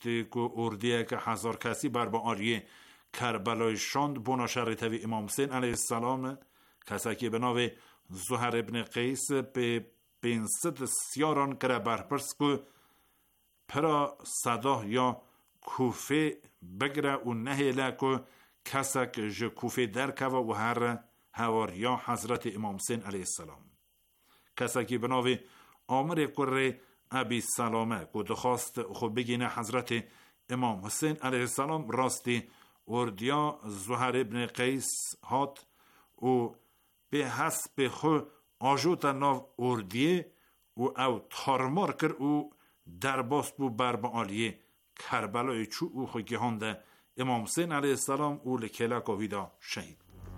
که اردیه که 1000 کسی بر با آریه کربلای شاند بنا شرطوی امام حسین علیه السلام کسی که به ناو زهر ابن قیس به 500 سیاران کرا برپرس که پرا صدا یا کوفه بگره و نهیله که کسی که جه کوفه درکه و هر هواریا حضرت امام حسین علیه السلام کسی که به ناو عامر کره ابی سلامه که دخواست خود بگینه حضرت امام حسین علیه السلام راستی اردیا زهر ابن قیس هات و به حسب خود آجوت ناو اردیه و او تارمار کر و در باست بو برب آلیه کربلای چو او خود گهانده امام حسین علیه السلام او لکلک و ویدا شهید.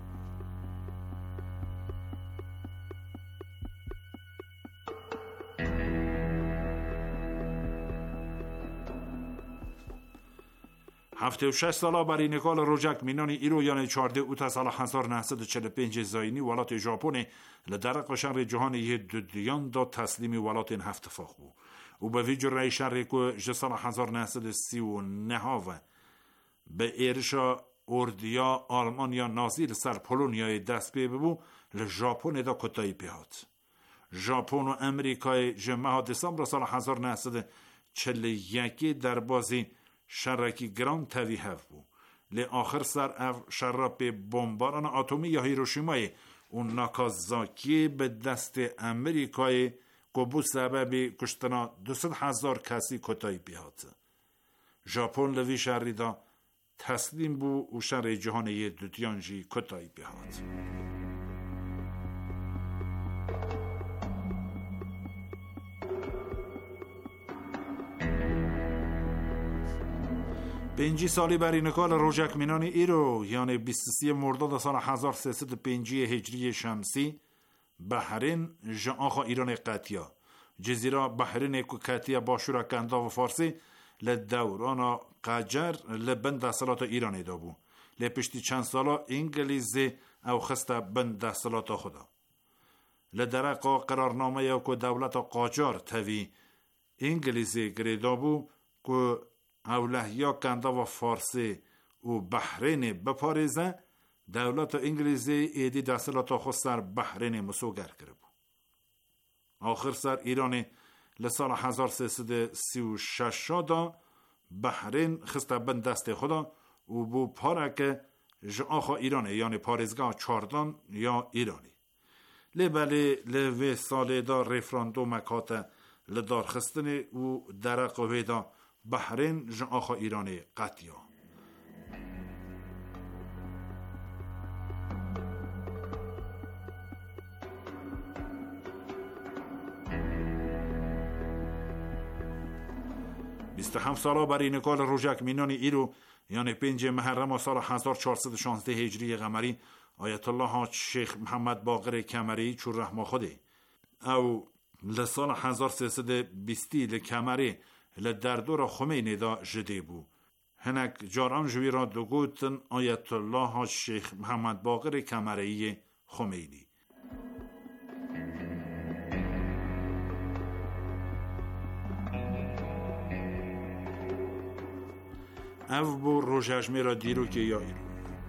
76 ساله برای نکال روجک مینانی ایرو یعنی 14 اوت سال 1945 زاینی ولات ژاپن لدرق شهر جهان یه دیان دا تسلیم ولات هفت فاخ بود و به ویجر رای شهر که سال 1939 به ایرشا اردیا آلمانیا نازیر سر پولونیای دست ببو لژاپن دا کتایی پیهات ژاپن و امریکای جمعه دسامبر سال 1941 در بازی شرکی گران تاوی هف بو لی آخر سر او شراب بمباران اتمی یا هیروشیمای و ناکازاکی به دست امریکای که بو سبب کشتنا 200,000 کسی کتایی بیاد. ژاپن لوی شهری دا تسلیم بو و شهر جهان یه دوتیانجی کتایی بیاد. پنجی سالی بر اینکال روجک مینانی ایرو یعنی 23 مرداد سال 1305 هجری شمسی بحرین جاخا ایران قطیا جزیره بحرین که قطیا باشورا کندا و فارسی لدوران قجر لبند دستلات ایرانی دابو لپشتی چند سالا انگلیزی او خسته بند دستلات خدا لدرقا قرارنامه یا که دولت قاجار تاوی انگلیزی گریدابو که اولهیا کندا و فارسی و بحرین بپاریزه دولت انگلیزی ایدی دستلات خود سر بحرین مسوگر کرده بود. آخر سر ایرانی لسال 1336 دا بحرین خسته بند دست خدا و بو پارک جاخا ایرانی یعنی پاریزگاه چاردان یا ایرانی لبلی لوی سال دا ریفراندوم کات لدار خستنی و درق ویدا بحرین جاخا ایرانی قطیا 27 ساله برای نکال روجک مینانی ایرو یعنی 5 محرم سال 1416 هجری قمری آیت الله حاج شیخ محمد باقر کمری چون رحمه خوده او لسال 1320 لکمری لدردور خمینی دا جده بو هنک جاران جوی را دو گوتن آیت الله حاج شیخ محمد باقر کمری خمینی او بو روژجمه را دیرو که یا ایرو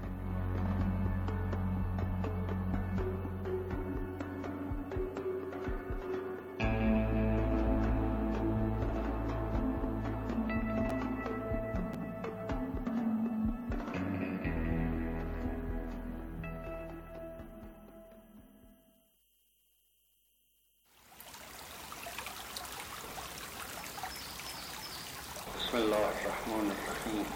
بسم الله الرحمن الرحیم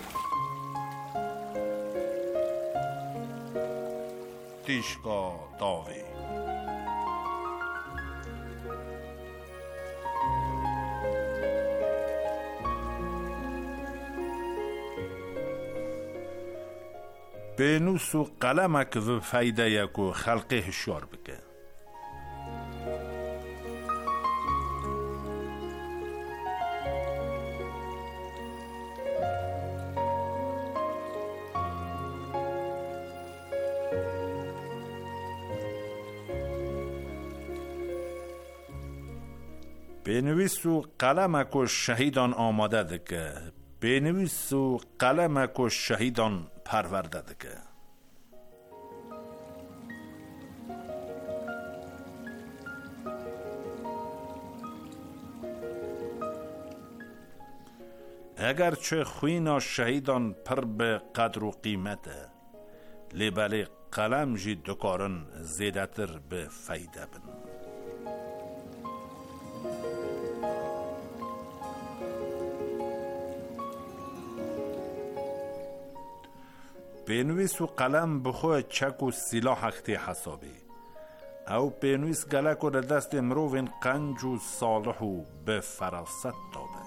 تیشکا داوی به نوس و قلمک و فایده یکو خلقه هشیار بکه بنویس و قلمک و شهیدان آماده دکه بنویس و قلمک و شهیدان پرورده دکه. اگر چه خوینا شهیدان پر به قدر و قیمته، لیبالی قلم جی دکارن زیده تر به فایده بن. بنویس و قلم بخواه چک و سلاح اختی حسابی، او بنویس گلک و دست مروین قنج و صالح و به فراست دابه.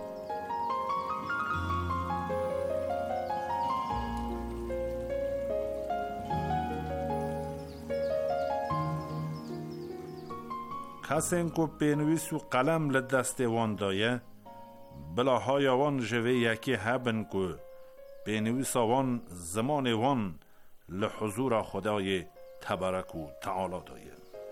کسین که بنویس و قلم لدست وان دایه، بلا های وان جوه یکی هبن که بنویس وان زمان وان لحضور خدای تبارک و تعالی دایه.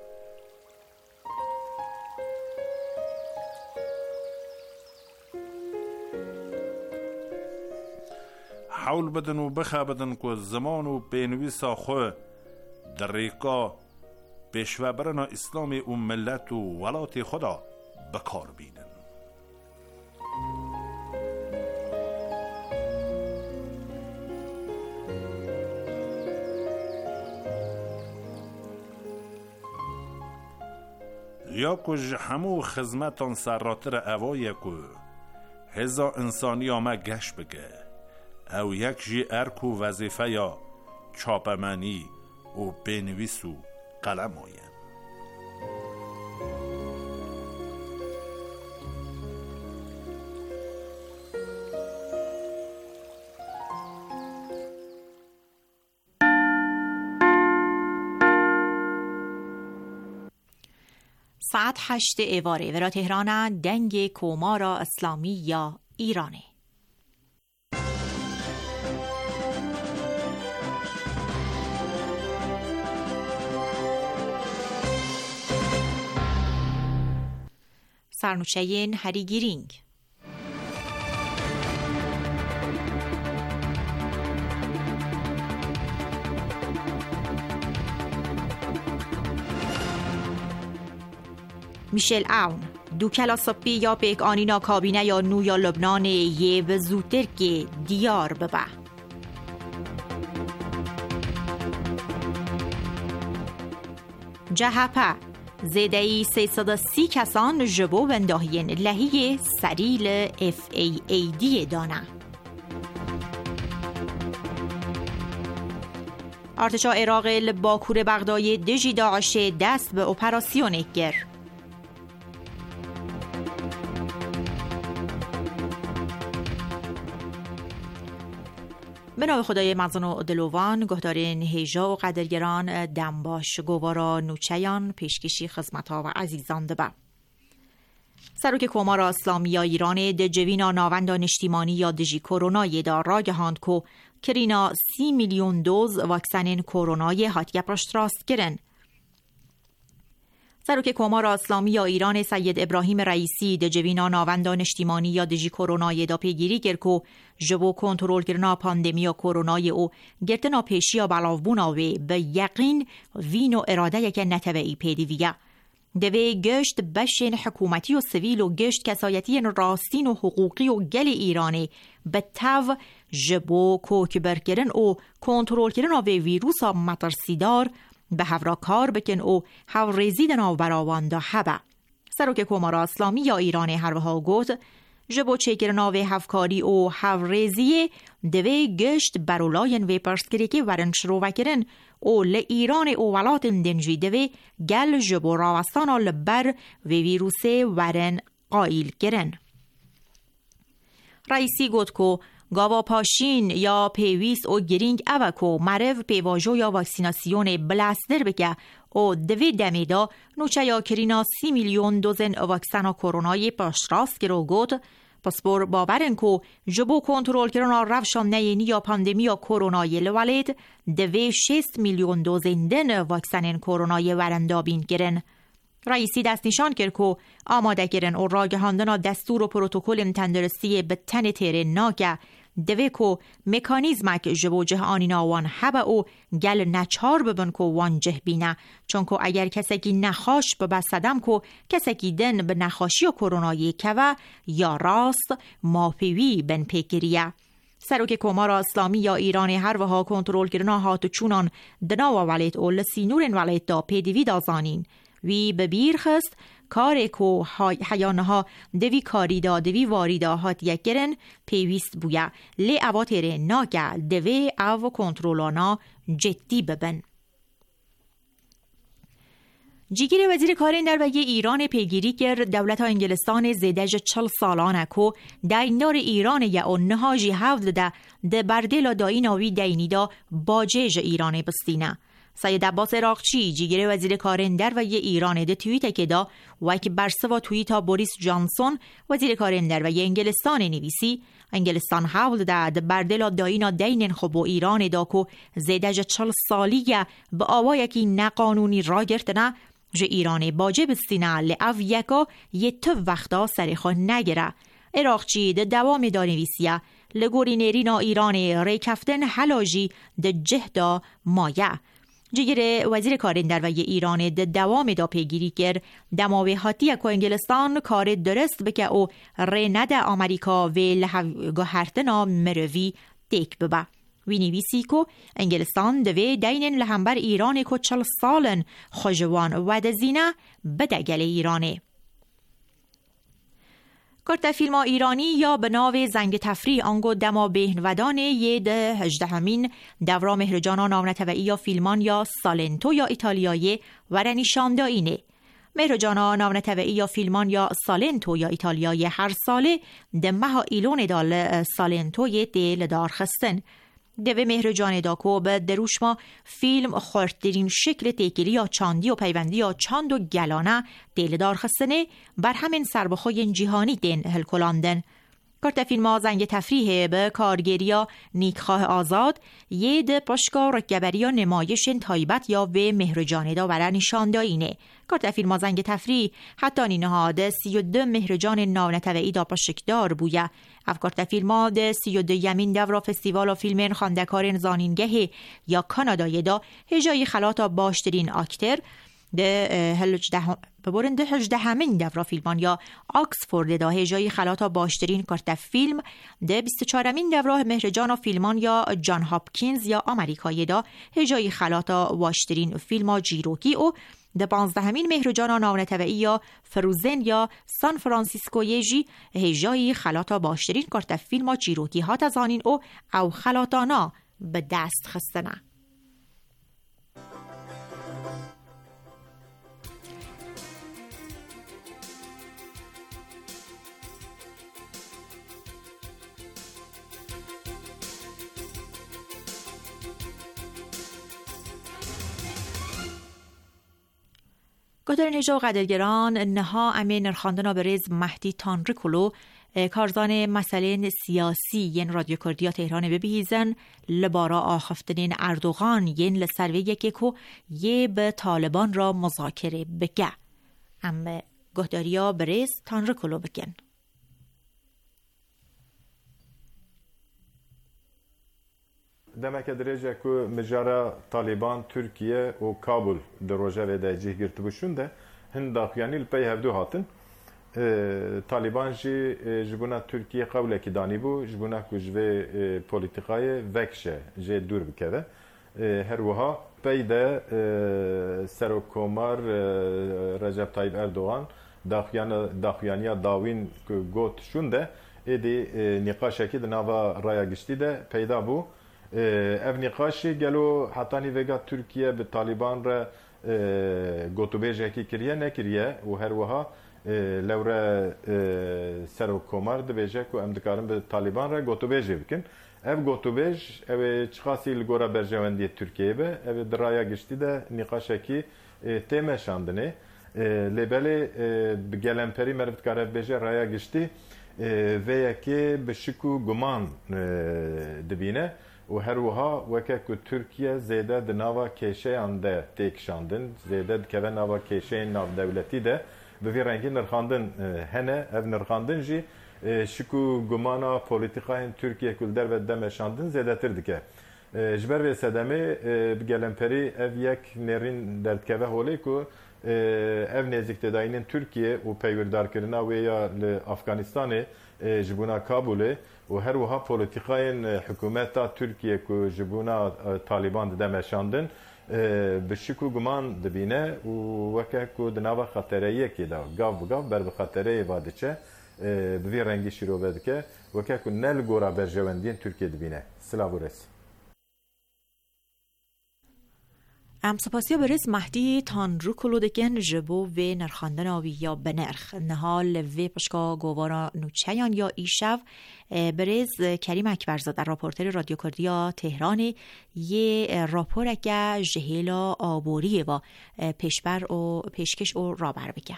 حول بدن و بخه بدن که زمان و بنویس خو در ریکا پیشوا برنا اسلام و ملت و ولات خدا بکار بینن. یا کج همو خدمتان سراتر اوایه که هزا انسانی آمه گش بگه او یک جی ارک و وظیفه یا چاپمانی و بنویس و قلم آیم. ساعت 8 ایواره ورا تهران دنگ کومارا اسلامی یا ایرانه. سرنوشتین هری گیرینگ. میشل اون دو کلاسپی یا پیک آنینا کابینه یا نو یا لبنان یه و زودتر که دیار ببه. جهپه زیدهی 330 کسان جبو ونداهین لحیه سریل FAAD دانه. ارتشا عراق لباکور بغدای دژی داعش دست به اپراسیون گر. به نام خدای مغزن و دلوان گهدارین هیجا و قدرگران دنباش گوارا نوچیان پیشکشی خدمت‌ها و عزیزان دبا. سروک کومارا اسلامی یا ایران ده جوینا ناوندان اجتماعی یا دژی کرونای دا راگهاند کو کرینا 30 میلیون دوز واکسن کرونای هاتیه پشت راست گرن. سروک کومارا اسلامی یا ایران سید ابراهیم رئیسی ده جوینا ناوندان اجتماعی یا دژی کرونای دا پیگیری کرکو جبو کنترل کرنا پاندمیا کرونای او گرتنا پیشیا بلاوبونا و به یقین وین و اراده یک نتوعی پیدیویه. دوی گشت بشین حکومتی و سویل و گشت کسایتی راستین و حقوقی و گل ایرانی به تو جبو کوکبر کرن و کنترل کرن و ویروس ها مترسیدار به هورا کار بکن و هوریزی دنا براوان دا هبه. سروک کومارا اسلامی یا ایران هروها گوت جبو چکرنا و هفکاری و هوریزی دوی گشت برولاین و پرستگری که ورن شروع وکرن او لإیران او ولات دنجی دوی گل جبو راوستانا لبر و ویروس ورن قائل کرن. رئیسی گوت کو گاوا پاشین یا پیویس او گرینگ اوکو مرو پیواجو یا واکسیناسیون بلاسدر بگه او دوی دمیدا نوچه یا کرینا 30 میلیون دوزن واکسنا کرونای پاشراست گرو گوت پس بر باورن کو جبو کنترل کرونا روشان نینی یا پاندمیا کرونای لولید دوی 6 میلیون دوزن دن واکسن کرونای ورندابین گرن. رئیسی دست نشان کرد که آماده گرن او راگهاندنا دستور و پروتکل تندرستی به تن تیره ناگه دوی که مکانیزمک جبو جه آنینا وان حبه او گل نچار ببن که وان جه بینه، چون که اگر کسکی نخاش ببستدم که کسکی دن به نخاشی و کرونایی که و یا راست ماپیوی بن پیگیریه. سروک کمار اسلامی یا ایران هر وها کنترل کردن هاتو چونان دنا و ولید اول سینورن ولید دا پیدوی دازانین وی ببیر خست کار کو حیانها دوی کاری دا دوی واری دا هات یکرن پیویست بویا لی اواتر ناگه دوی او کنترلانا جدی ببن. جیگیر وزیر کارین در وی ایران پیگیری کرد دولت انگلستان زیدج 40 سالانه کو دایندار ایران یا اونهاجی حول ده بردل دایی ناوی دینی دا باجج ایران بستینه. سید عباس عراقچی جیگیر وزیر کارین در وی ایران ده توییت که دا وکی برسه و توییتا بوریس جانسون وزیر کارین در وی انگلستان نویسی انگلستان حول ده بردل دایینا دینن خب و ایران دا کو زیدج 40 سالیه به آوای که نقانونی را گرتنه جه ایران باجه بستینه لعو یکا یه تو وقتا سریخو نگره. عراقچی ده دوام دانویسیه لگوری نیرینا ایران ریکفتن حلاجی ده جهدا مایه. جگیر وزیر کارین در وی ایران ده دوام دا پیگیری کرد دماوی حاتیه که انگلستان کار درست بکه او ری نده آمریکا و لحوگهرتنا مروی دیک ببه. وی نویسی که انگلستان دوی دینن لهمبر ایران که 40 سالن خوشوان و دزینه بدگل ایرانه. کرد فیلم ایرانی یا به ناو زنگ تفریح آنگو دما بهنودان یه ده 18مین دورا مهرجانا ناونتوئی یا فیلمان یا سالنتو یا ایتالیایی ورنیشانده اینه. مهرجانا ناونتوئی یا فیلمان یا سالنتو یا ایتالیایی هر ساله دمه ها ایلون دال سالنتوی دیل دار خستن. دوی مهرجان داکو به دروشما فیلم خورترین شکل تیکیلی یا چاندی و پیوندی یا چاند و گلانه دیلدار خستنه بر همین سربخوی جهانی دین هلکلاندن. کرد فیلم ها زنگ تفریح به کارگریا نیکخواه آزاد یه ده پشکا رکبری و نمایش تایبت یا به مهرجان دا ور نشانداینه. کرد فیلم ها زنگ تفریح حتی نینها ده 32 مهرجان ناونتوئی دا پشکدار بویه. افکارت فیلم ها ده 32مین دورا فستیوال و فیلمین خاندکارین زانینگه یا کانادای دا هجای خلاتا باشترین اکتر ده 18مین دورا فیلمان یا آکسفورد دا هجای خلاتا باشترین کارت فیلم ده 24مین دورا مهرجان و فیلمان یا جان هاپکینز یا آمریکای دا هجای خلاتا باشترین فیلم جیروکی و ده 15مین مهرجان ناونتوئی یا فروزن یا سان فرانسیسکو یجی هجای خلاتا باشترین کارت فیلم جیروکی ها تزانین او خلاتانا به دست خستنه. گذر نجا قدرگران نها امین خواندنا بریز مهدی تانریکولو کارزان مسئله سیاسی ین رادیو کردیا تهران ببیزن لبارا آخفتنین اردوغان ین لسروی یکی که یه به طالبان را مذاکره بگه. اما گهداریا بریز تانریکولو بگن. demek derece ku mijara Taliban Türkiye o Kabul de rojave de cih girti buşun de hin daxyani li pey hevdu hatin Taliban ji jibuna Türkiye qawlekî danî bû jibuna ku ji vê polîtikayê vekşe jê dûr bikeve her wiha pey de Serokkomar Recep Tayyip Erdoğan daxyaniya dawîn ku got şûn de êdî nîqaşekî di nava raya giştî de peyda bû ev nîqaşê gelo hetانî vêga Tirkiye bi Taliban re gotûbêjekî kiriye nekiriye û her wiha lewre Serokkomar dibêje ku em dikarin bi Taliban re gotûbêjê bikin. Ev gotûbêj ew ê çiqasî li gora berjewendiyê Tirkiyeyê be ew ê di raya giştî de nîqaşekî tê meşandinê lêbelê bi gelemperî me dikare bêje raya giştî vê yekê bi şik û guman dibîne و هر وها وکه که ترکیه زیده دناوا کشه آنده تکشاندن زیده دکوه ناوا کشه ناو دولتی ده به وی رنگی نرخاندن هنه اف نرخاندن جی شکو گمانا پولیتیقای ترکیه کل در و دمشاندن زیده تر دکه جبر و صدمه بگلمپری اف یک نرین دردکوه هولی که ev nêzîktedayînên Tirkiye û peywirdarkirina wê ya li Afganistanê ji bûna Kabulê û her wiha polîtîkayên hikûmeta Tirkiye ku ji bûna Taliban dide meşandin bi şik û guman dibîne û weke ku di nava xetereyekê de gav bi gav ber bi xetereyê va diçe bi vî rengî şîrove dike weke ku ne li gora berjewendiyên Tirkiye dibîne. Silav û res. ام سپاسی برز مهدی تان رو کلودکن جبو و نرخاندن آوی یا بنرخ نهال و پشکا گوارا نوچیان یا ایشو برز کریم اکبرزاده راپورتر رادیو کردیا تهران یه راپور اگه جهیلا آبوریه و پیشبر و پیشکش و رابر بگه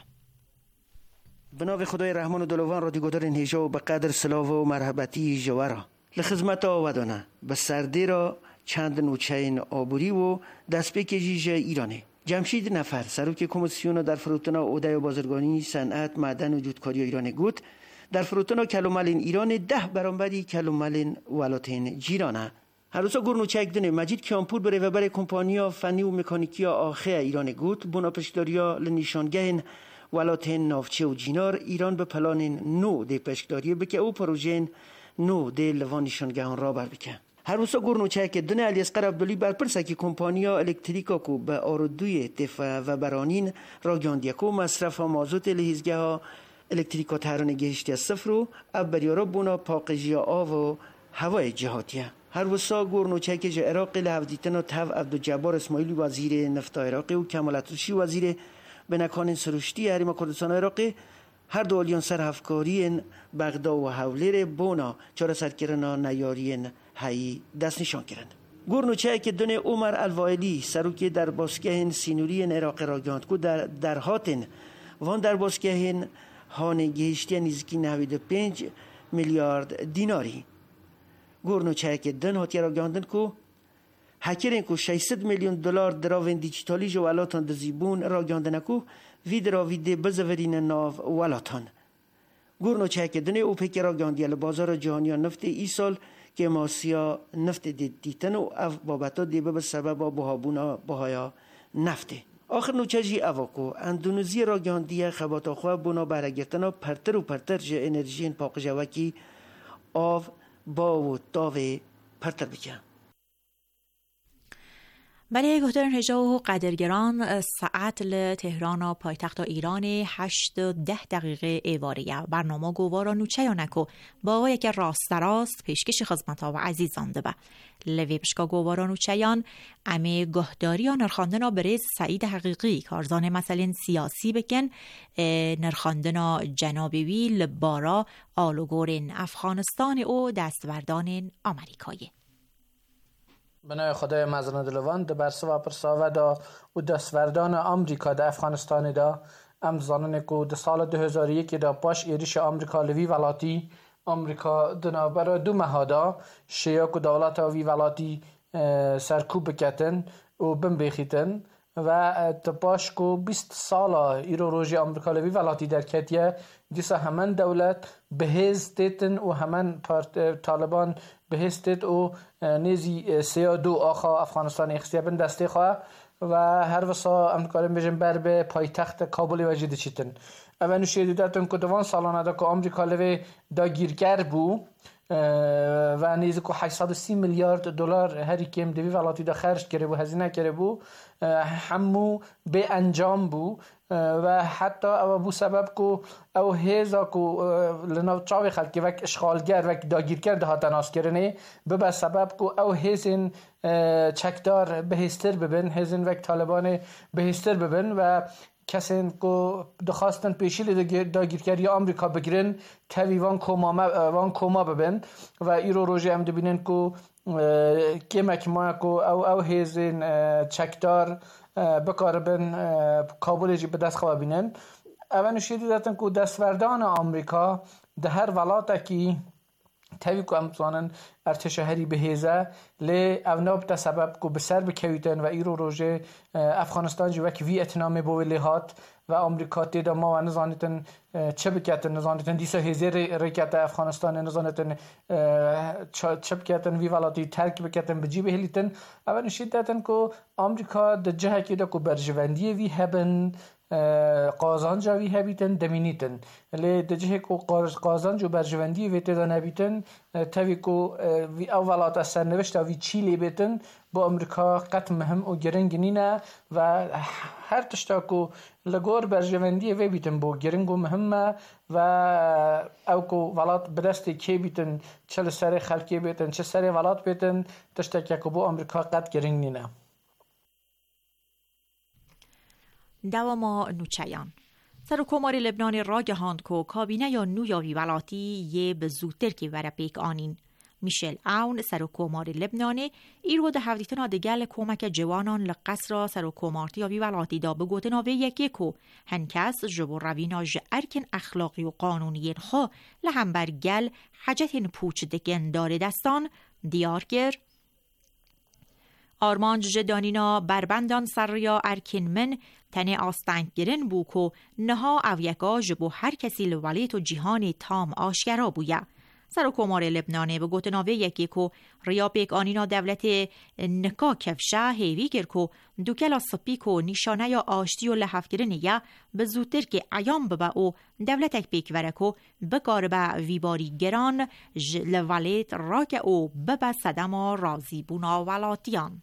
بناو خدای رحمان و دلوان رادیو گدار انهیجا و بقدر سلاو و مرحبتی جوارا لخدمت آودانه به سردی را چند نوچین آبوری و دستپیکیج ایرانه. جمشید نفر سروک کمیسیون در فروتنا عهده بازرگانی صنعت معدن و جوتکاری ایران گوت در فروتنا کلوملین ایران 10 برابری کلوملین ولاتین جیرانه. هر روزا گورنوچک دنه مجید کیانپور بره و بره کمپانیا فنی و مکانیکی آخه ایران گوت بناپشتاریا لنشانگهن ولاتین نافچه و جینار ایران به پلان نو ده پشکداری بکه او پروژه نو ده لوان نشانگهان را بر بکه. هر روزا گورنوچه که دنه الیاسقر عبدالی برپرسه که کمپانیا الکتریکا کو به آردوی دفع و برانین را گاندیه کو مصرف مازوت لحیزگه ها الکتریکا تهران گهشتی از صفر و ابریارا بونا پاقجی آب و هوای جهاتیه. هر روزا گورنوچه که جه عراق لحفدیتن و تف عبدالجبار اسماعیلی وزیر نفت عراقی و کمال اتروشی وزیر بنکان سروشتی حریم کردستان عراقی هر دو الیان سرهفکاری بغدا و حولیر بونا چاره سرکرنا نیارین هایی دست نشان کرند. گورنوچه که دونه عمر الوائلی سروکی در باسگاه سینوری عراق را گاند کو در هاتن وان در باسگاه هان گهشتی نزدیکی 95 میلیارد دیناری. گورنوچه که دن هاتی را گاندن کو هکرین کو 600 میلیون دلار دراوین دیجیتالی جو ولاتان دزیبون را گاندن کو وید را ویده بزورین ناو ولاتان. گورنوچه که دونه اوپک را گاندیل بازار جهانی نفت ای سال که ماسیا نفت دیتن و اف بابتا دیبه به سبب بهابونا بهایا نفته. آخر نوچجی اواکو اندونزی را گاندیه خباتا خواه بونا برگرتنا پرتر و پرتر جه انرژی پاک جوکی آو با و داوه پرتر بکن. برای گهدارن هجا و قدرگران ساعت لتهران و پایتخت ایران 8 و 10 دقیقه ایواریه برنامه گوارا نوچه یا نکو با یک راست راست پیشکش خدمت ها و عزیزان ده با لوی پشکا گوارا نوچه یان امی گهداری یا نرخاندنا برز سعید حقیقی کارزان مسئلین سیاسی بکن نرخاندنا جنابوی لبارا آلوگورین افغانستان و دستوردان آمریکایی بنای خدای مزران دلوان ده برسه و پرساوه دا و دستوردان آمریکا ده افغانستان دا امزانن که ده سال 2001 دا پاش ایریش آمریکا لوی ولاتی آمریکا دنا برای دو مهادا شیعه که دولت وی ولاتی سرکوب بکتن و بم بخیتن و تپاش کو 20 سالا ایرو روژی آمریکا لوی ولاتی در کتیه دیسا همان دولت بهز تیتن و همان طالبان بهز تیت و نیزی 32 آخا افغانستان اخستیابن دسته خواه و هر وسا امریکا لوی بجن بر به پایتخت کابل وجید چیتن اول نوشیدو داتن که دوان سالانه دا که آمریکا لوی دا گیرگر بو و نیزی که 830 میلیارد دلار هری کم دوی ولاتی دا خرج کرده بو هزینه کرده بو همو به انجام بو و حتی او بو سبب کو او هیزا کو لناو چاوی خلق که وک اشغالگر وک داگیرگر ده ها تناس کرنه به سبب کو او هیزین چکدار بهستر ببین هیزین وک طالبان بهستر ببین و کسین که دخواستن پیشیل داگیرکاری آمریکا بگیرن تاوی وان کوما ببین و ایرو روژه هم دبینن که کمک ما که او هیزین چکدار بکاربن کابل جی به دست خواه بینن اول نشیدی داتن که دستوردان آمریکا ده هر ولاتا که تاوی که امزانن ارتش هری بهیزه لی اوناب تا سبب که بسر بکویتن و ایرو روژه افغانستان جو وکی ویتنام بویلی هات و آمریکا تیدا ما و نزانیتن چه بکتن نزانیتن دیسا هزیر ریکت افغانستان نزانیتن چه بکتن وی ولاتی ترک بکتن بجی بهلیتن اول نشید دادن که آمریکا ده جه که ده که برجواندی وی هبن قازان جاوی هبیتن دمینیتن لی دجه کو قازان جو برجواندی وی تدا نبیتن تاوی کو وی اولات از سرنوشت وی چیلی بیتن با امریکا قط مهم و گرنگ نینه و هر تشتا کو لگور برجواندی وی بیتن با گرنگ و مهمه و او کو ولات بدستی کی بیتن چه سر خلکی بیتن چه سر ولات بیتن تشتا که کو با امریکا قط گرنگ نینه. دواما نوچیان سرکوماری لبنان را گهاند که کابینه یا نویاوی ولاتی یه به زودتر که وره پیک آنین. میشل اون سرکوماری لبنانی ایرو ده هفدیتنا دگل کمک جوانان لقصر سرکومارتی یا وی ولاتی دا بگوتنا وی یکی که هنکس جبو روینا ارکن اخلاقی و قانونی خو لهم برگل حجت پوچ دکن داره دستان دیارگر آرمانج جدانینا بربندان سر یا ارکن من تنه آستنگ گرن بو که نها او یکا جبو هر کسی لولیت و جیهان تام آشکرا بویا. سرکومار لبنانه به گوتناوه یکی که ریا پیک آنینا دولت نکا کفشه هیوی گر که دوکلا سپیک و نشانه یا آشتی و لحفگرنه یا به زودتر که عیام ببا و دولتک پیک ورکو بگار به ویباری گران لولیت راک او ببا صدما رازی بونا ولاتیان.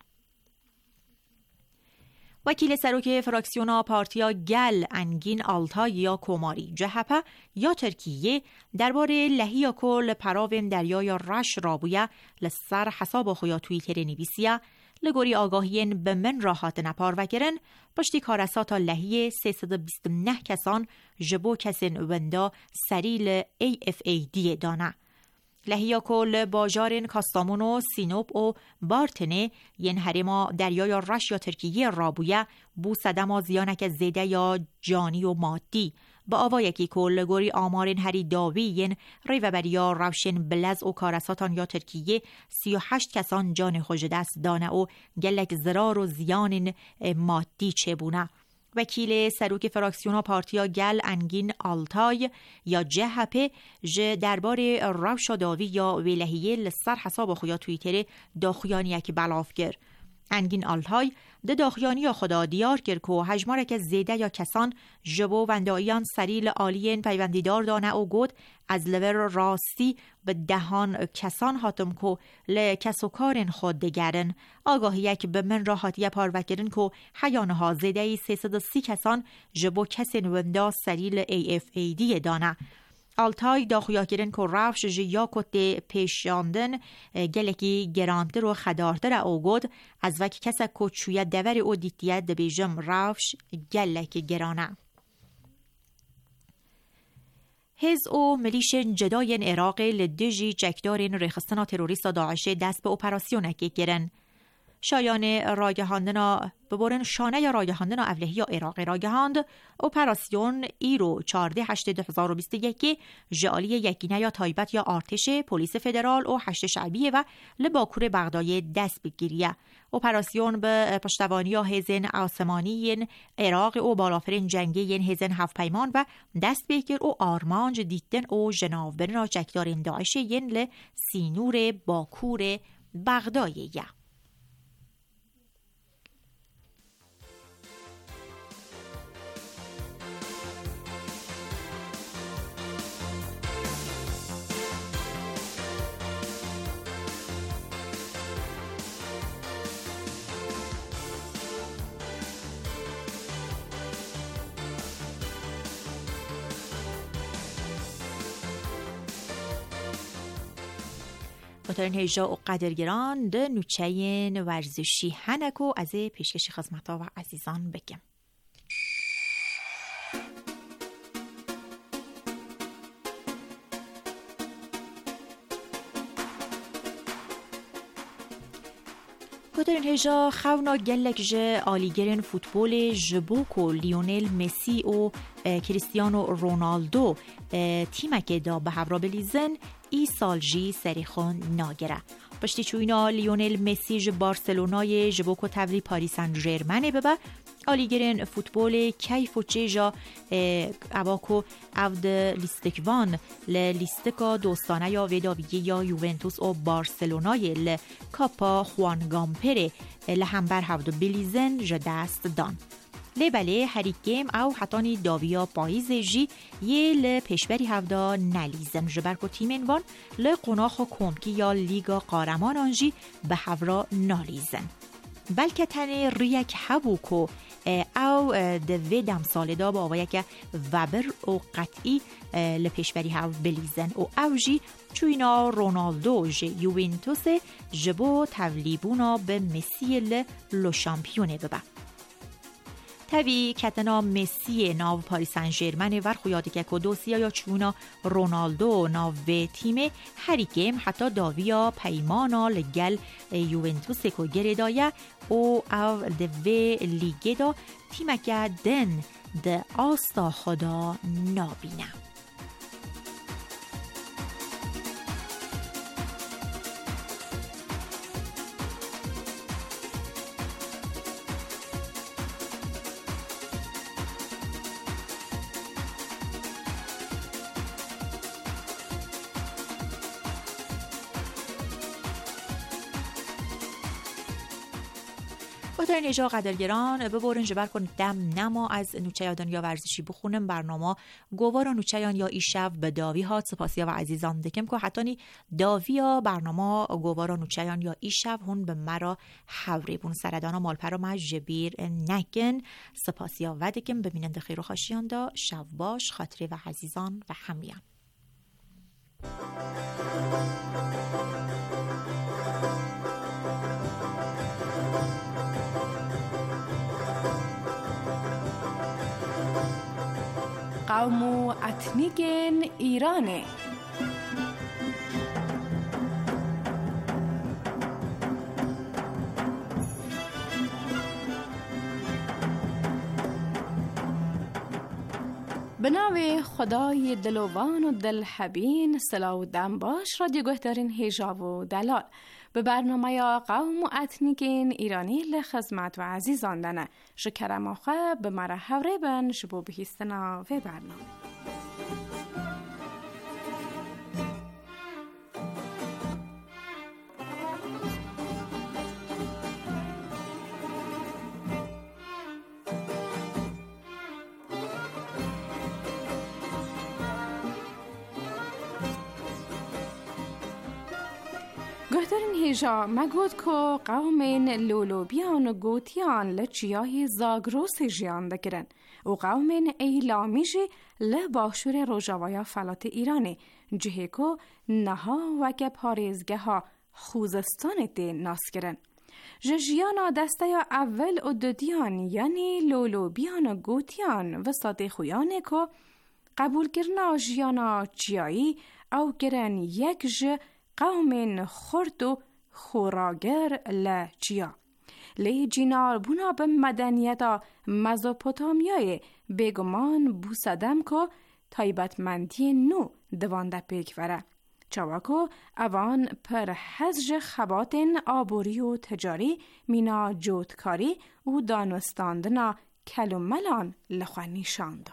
وکیل سروک فراکسیونا پارتیا گل انگین آلتای یا کوماری جهپه یا ترکیه درباره لحیا کل پراوین دریا یا رش رابویا لسر حساب خویا تویتر نویسیا لگوری آگاهین به من راحت نپار وگرن پشتی کارسات لحیه 329 کسان جبو کسین وندا سریل AFAD دانه. لحیا کل باجارین کاستامون و سینوب و بارتنه ین هرما دریا یا رش یا ترکیه رابویا بو صدما زیانک زیده یا جانی و مادی با آوایکی کل گوری آمارین هری داوی ین ریوبریا روشن بلز و کارساتان یا ترکیه 38 کسان جان خوش دست دانه و گلک زرار و زیان مادی چه بونه. وکیل سروک فراکسیونا پارتیا گل انگین آلتای یا جهپه درباره روشا داوی یا ولهیه لسر حساب خویا تویتر داخیانی یک بلافگر. انگین آلتای ده داخیانی یا خدا دیار کرد که هجمارک زیده یا کسان جبو وندایان سریل آلین پیوندیدار دانه و گود از لور راستی به دهان کسان هاتم که لکس و کارن خود دگرن آگاهی یک به من راحتی پاروکرن که حیانه ها زیده 330 کسان جبو کسین وندا سریل AFAD دانه. آلتای داخویا کرن که روش جیا کت پیشاندن گلکی گرانتر و خدارتر او گود از وکی کسا کچویا دور او دیتیت بیجم روش گلک گرانه. هز او ملیشن جداین عراق لدجی جکدارین ریخستنا تروریستا داعش دست به اپراسیون که گرن. شایان راگهاندنا ببورن شانه یا راگهاندنا اولهی یا عراق راگهاند اپراسیون ایرو 14/8/2021 جالی یکینه یا تایبت یا ارتش پلیس فدرال و 8 شعبیه و لباکور بغدای دست بگیریه. اپراسیون به پشتوانی یا هزن آسمانی عراق و بالافرین جنگی هزن هفپیمان و دست بگیر و آرمانج دیتن و جناو برنا جکدارین داعش ل سینور باکور بغدایه. بطورین هیجا و قدرگران ده نوچهین ورزشی هنکو از پیشکش خدمتا و عزیزان بگم. بطورین هیجا خونا گلک جه آلیگرین فوتبول جبوکو لیونل مسی و کریستیانو رونالدو تیمک دا به هفرا بلیزن ای سالجی سریخون ناگره. پشتی چوینا لیونل مسی ج بارسلونای جبوکو تبلی پاریس سن ژرمن ببه آلیگرن فوتبول کیف و چیجا اباکو اود لیستکوان لیستکا دوستانه یا وداویگی یا یوونتوس و بارسلونای لکاپا خوان گامپره لهمبر هفت بلیزن ج دست دان. بله هری گیم او حتانی داویا پاییز جی یه لپشبری هفته نلیزن جبرکو تیمنوان لقناخ و کمکی یا لیگا قارمان آنجی به هفرا نالیزن. بلکه تنه ریک حبوکو او دوی دم ساله دا با آوایی که وبر و قطعی لپشبری هف بلیزن و او جی چوینا رونالدو جی یوونتوس جبو تولیبونا به مسی لو شامپیونه ببه. تاوی کتنا مسی ناو پاریس سن ژرمن ورخویاده که کدوسیا یا چونا رونالدو ناو تیم هری گیم حتی داویا پیمانا لگل یوونتوس کو گردایه او دوی لیگه دا تیمکه دن ده آستا خدا نابینه. بطور نجا قدرگران ببورن جبر کن دم نما از نوچه یادن یا ورزشی بخونم برنامه گوارا نوچهان یا ایشب به داوی هات سپاسیا و عزیزان دکم که حتی داوی یا برنامه گوارا نوچهان یا ایشب هون به مرا حوری بون سردانا مالپرا مجبیر نکن سپاسیا و دکم ببینند خیر و خاشیان دا شب باش خاطره و عزیزان و همیان. قوم و اتنیکن ایرانه. به نام خدای دلوان و دلحبین صلاح و دم باش رادیو گهدارین هیجاب و دلال به برنامه یا قوم و اتنیکین ایرانی لخدمت و عزیزان دنه شکرم آخه به مرا حوره بن شبو بهیستنا و برنامه گهدارین هیجا مگود که قومین لولوبیان و گوتیان لچیای زاگروس جیان دکرن و قومین ایلامیجی لباشور روژاوایا فلات ایرانی جهه که نها و که پاریزگه ها خوزستان دی ناس کرن. جیانا دسته یا اول و دودیان یعنی لولوبیان و گوتیان و ساده خویانه که قبول کرنا جیانا چیایی او کرن یک جه قوم خرد و خوراگر لچیا لی جینار بونا به مدنیتا مزوپوتامیای بگمان بوسدم که تایبتمندی نو دوانده پیک وره چواکو اوان پر حزج خباتن آبوری و تجاری مینا جوتکاری و دانستاندنا کلوملان لخوانی شانده.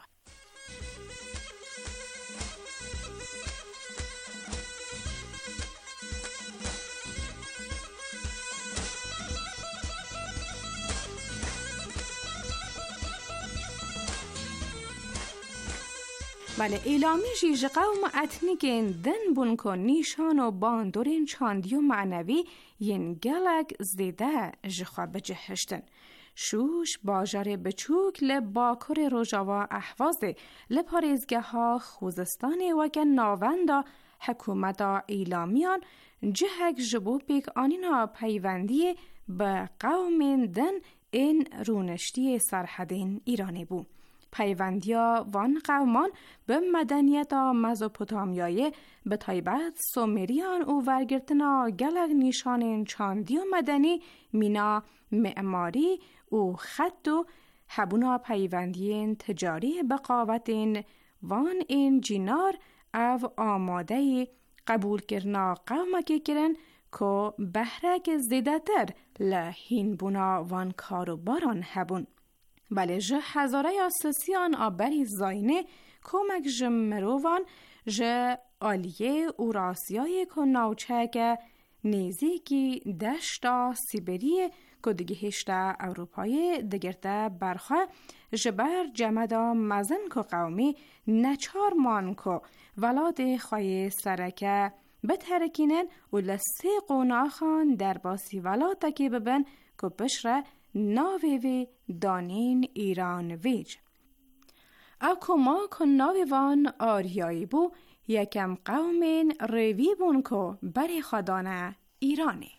بله ایلامی جیج قوم اتنیکین دن بون کن نیشان و باندورین چاندی و معنوی ین گلک زیده جخوا بجهشتن. شوش باجار بچوک لباکر روژاوا احوازه لپاریزگه ها خوزستانی و که ناوندا حکومتا ایلامیان جهک جبو پیک آنینا پیوندی به قوم دن این رونشتی سرحدین ایرانی بو. پیوندیا وان قومان به مدنیت مزوپوتامیای به تایبت سومریان و ورگرتنا گلگ نیشان چاندی و مدنی مینا معماری و خط و حبونا پیوندین تجاری بقاوتین وان این جینار او آماده قبول کرنا قوم که کرن که بهرک زیده تر لحین بونا وان کاروباران هبون. بله جه هزاره اساسیان آبری زاینه کمک جمروان جه آلیه و راسیای که ناوچه که نیزیکی دشتا سیبریه که دیگه هشتا اروپای دگرده برخواه جبر جمدا مزن که قومی نچار مان که ولاد خواهی سرکه بترکینن و لسی قوناخان در باسی ولاد که ببن که بشره ناوی دانین ایران ویج. او که ما که ناوی وان آریایی بو یکم قومین روی بون که بری خدانه ایرانی.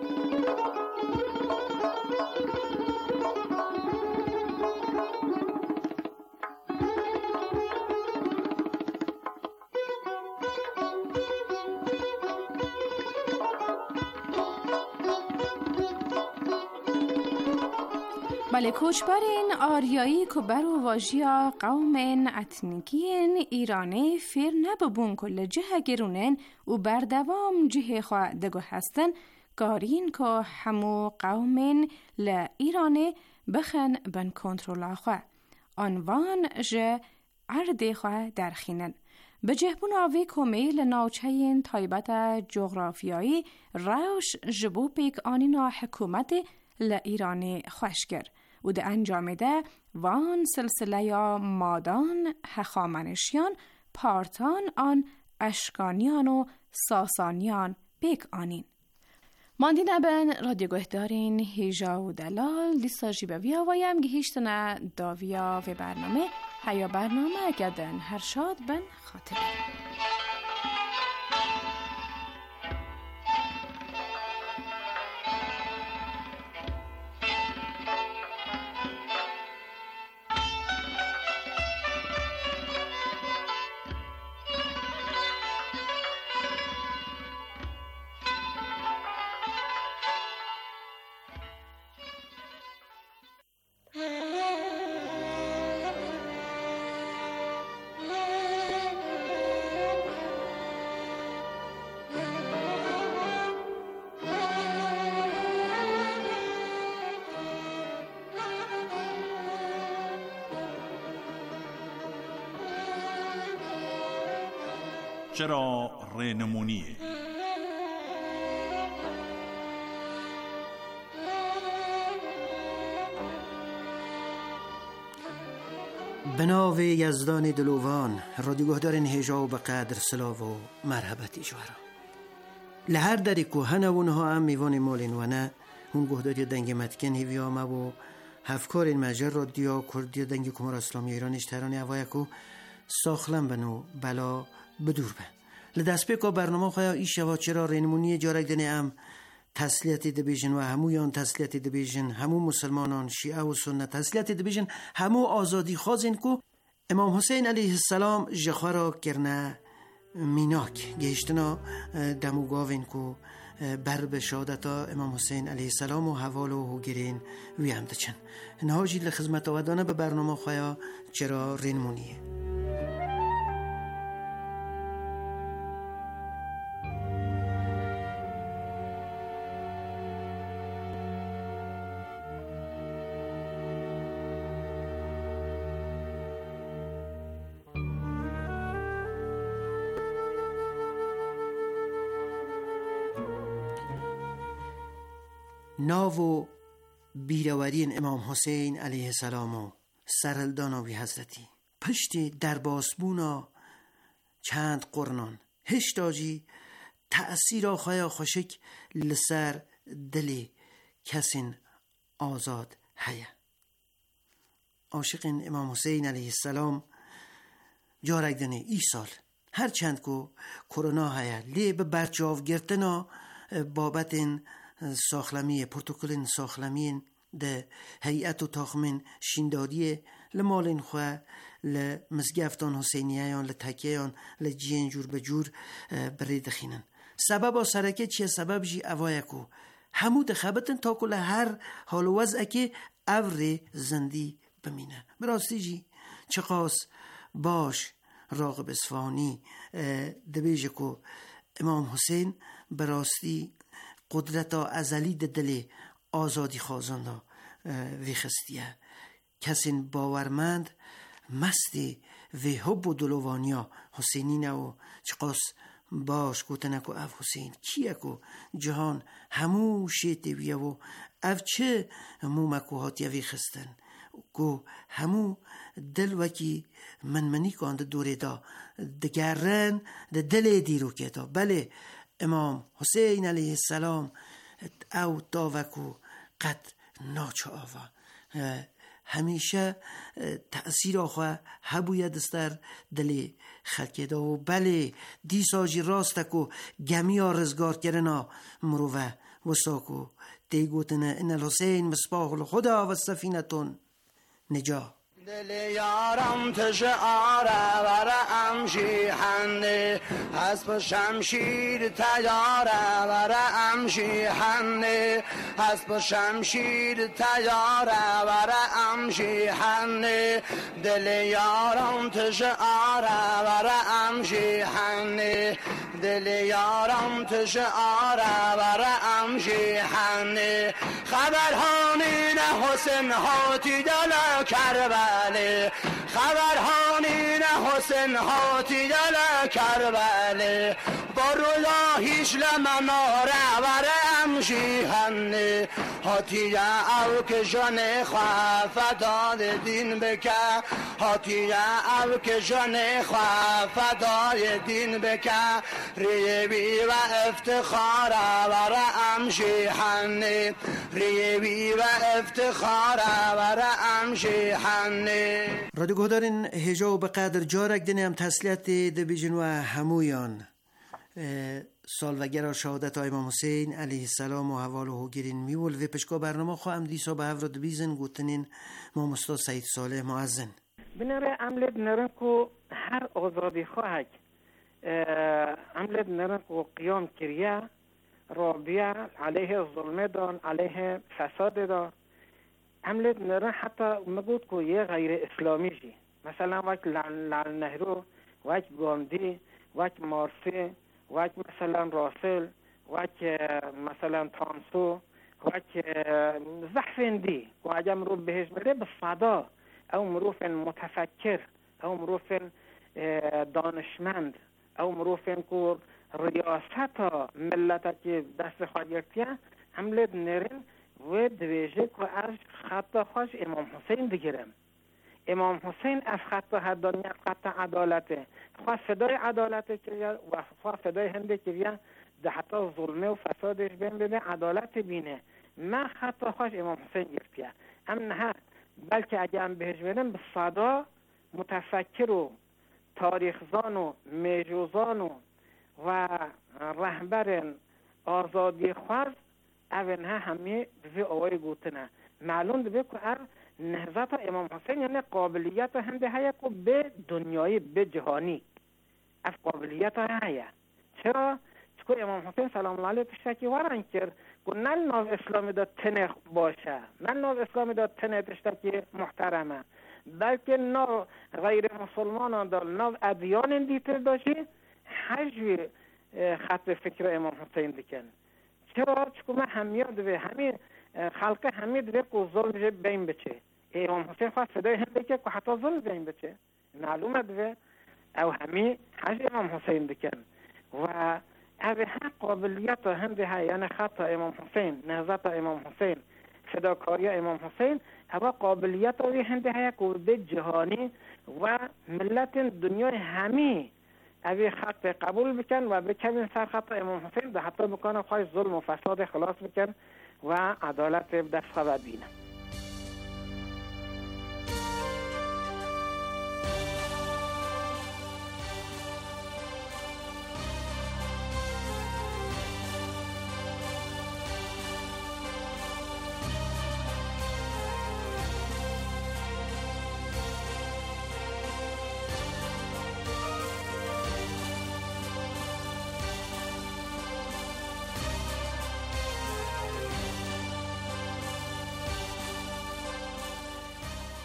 بله کوچبرین آریایی که برو واژیا قومین اتنیکین ایرانی فیر نببون کل جه گرونن و بردوام جه خواه دگو هستن گارین که همو قومین لإیرانی بخن بن کنترولا خواه آنوان جه عرده خواه درخینن. به جهبون آوی کمی لناوچهین تایبت جغرافیایی روش جبو پیک آنینا حکومت لإیرانی خوشگر و ده انجام ده وان سلسله یا مادان هخامنشیان پارتان آن اشکانیان و ساسانیان بیک آنین. ماندین بن رادیو گهدارین هیجا و دلال دیسا جیبویا ویم گهیشتنه داویا و برنامه هیا برنامه گدن هر شاد بن خاطره. چرا رهنمونیه؟ بناو یزدان دلوان رادیوگهدارین هیجا و بقدر سلاو و مرحبتی جوارا لهر داری که هنوونها هم میوان مالین و نه اون گهداری دنگ متکن هیویامه و هفکارین مجر رادیو کردی دنگ کمار اسلامی ایرانش ترانی اوایکو ساخلم بنو بلا بدور به لدست پیکا برنامه خواه ایشه و چرا رینمونی جارک دنه هم تسلیت دبیجن و همویان تسلیت دبیجن همو مسلمانان شیعه و سنت تسلیت دبیجن همو آزادی خوازین کو امام حسین علیه السلام جخورا کرنه میناک گیشتنا دموگاوین کو بر به شهادتا امام حسین علیه السلام و حوالو و گرین وی هم دچن نهاجی لخدمت آودانه به برنامه خواه چرا رینمونیه. ناو و بیرورین امام حسین علیه السلام و سرالداناوی حضرتی پشت درباسبونا چند قرنان هشتاجی تأثیر آخواه خوشک لسر دلی کسین آزاد هیا عاشقین امام حسین علیه السلام جارک دنه ای سال هر چند که کرونا هیا لی به برچاو گرتنا بابت این ساخلمی پروتکل ساخلمی ده هیئت و تاخمین شیندادی لمالین خواه لمزگفتان حسینیان لتکیان لجین جور به جور برید خینن سبب سرکه چیه سبب جی اوایکو همو ده خبتن تا کل هر حال و وضع که اور زندی بمینه براستی جی چقاس باش راغب اصفهانی دبیجه کو امام حسین براستی قدرت ازلی ده دل آزادی خوازان دا ویخستیه. کسین باورمند مستی وی حب و دلوانیا حسینی نو چقاس باش گوتنکو اف حسین کیه کو جهان همو شیطه ویه و اف چه مومکو هاتیه ویخستن گو همو دل وکی منی کانده دوره دا دگرن ده دل دیرو که دا. بله امام حسین علیه السلام او داوکو قد ناچه آوا همیشه تأثیر آخوا هبوید دستر دل خلکه دا. و بله دی ساجی راستکو گمی آرزگار کرنا مروه و ساکو دیگوتنه ان الحسین مصباح الخدا و سفینتون نجا. دل یارم تشعاره وره امشیحنه حسب شمشیر تیاره وره امشیحنه حسب شمشیر تیاره وره امشیحنه دل یارم تشعاره وره امشیحنه دل یارم تشعاره وره امشیحنه خبرهانی نه حسین هاتی دل کربله خبرهانی نه حسین هاتی دل کربله برولا هیچ لمناره وره امشیحنه هاتی او که جان خواه فدای دین بکه هاتی او که جان خواه فدای دین بکه ریبی و افتخاره وره امشیحنه ریبی و افتخاره وره امشیحنه. رادیو گهدارین هجا به قدر جارک دنیم تسلیت دبیجن و همویان سالوگر شهادت امام حسین علیه السلام و حوال و گیرین میول و پشکا برنامه خواهم دیسا به هفراد بیزن گوتنین ما مستاد سید صالح معزن بنره عملت نرن که هر آزادی خواهد عملت نرن که قیام کریه رابیه علیه ظلمه دان علیه فساد دان عملت نرن حتی مگود که یه غیر اسلامی جی مثلا وقت لال نهرو وقت گاندی وقت مارسی وقت مثلا راسل وقت مثلا تانسو وقت زحفندی و اجام رو بهش بده بالصدا او مروف متفکر او مروف دانشمند او مروف که ریاست ملت که دست خواهیرتیه حملت نرین و دویجه که از خط خوش امام حسین بگیرم. امام حسین از خط هدانیت خط عدالته خواه فدای عدالته که و خواه فدای هنده که ده حتی ظلمه و فسادش بین بده عدالت بینه من خط خوش امام حسین گرفتیه ام نه بلکه اگه هم بهش بدم به صدا متفکر و تاریخزان و میجوزان و رهبر آزادی خواست اونها همه به آوای گوتنه معلوم ده که نهضت امام حسین یعنی قابلیت هنده هیا که به دنیای به جهانی اف قابلیت هیا چرا؟ چون امام حسین سلام الله علیه تشتکی ورن کرد که نه ناو اسلامی دا تنه باشه نه ناو اسلامی دا تنه تشتکی محترمه بلکه ناو غیر مسلمان دا ناو ادیان دیتر داشتی حجوی خط فکر امام حسین دکن چرا؟ چون من همیاد به همین خلق همید به که ظلم بین بچه امام حسین خواست فدای هم بکه که حتی ظلم بین بچه معلومه به او همی حج امام حسین بکن و او ها قابلیت هم به ها یعنی خط امام حسین نهضت امام حسین فداکاری امام حسین او قابلیت اوی هم به ها که به جهانی و ملت دنیای همی اوی خط قبول بکن و بکن سر خط امام حسین ده حتی بکنه خواهی ظلم و فساد خلاص بکن و عدالت دست خواهد بینه.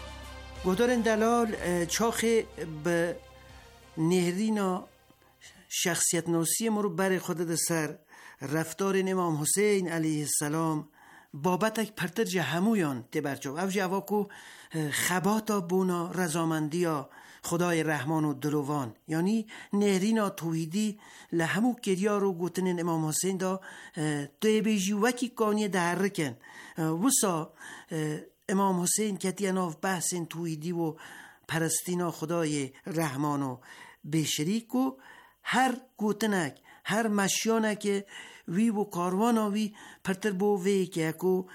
گهدارن دلال چاخ به نهرینا شخصیت نوسی مرو بر خود سر رفتار امام حسین علیه السلام بابتک پرترج همویان تبرچو او جواکو خباتا بونا رضامندیا خدای رحمان و دلوان یعنی نهرینا توحیدی لهمو کریا رو گوتن امام حسین دا توی وکی کانی درکن وسا امام حسین کتی ناف بحث توحیدی و پرستینا خدای رحمان و بشریک و هر گوتنک هر مشیانک وی و کاروانا وی پرتر بو وی که اکو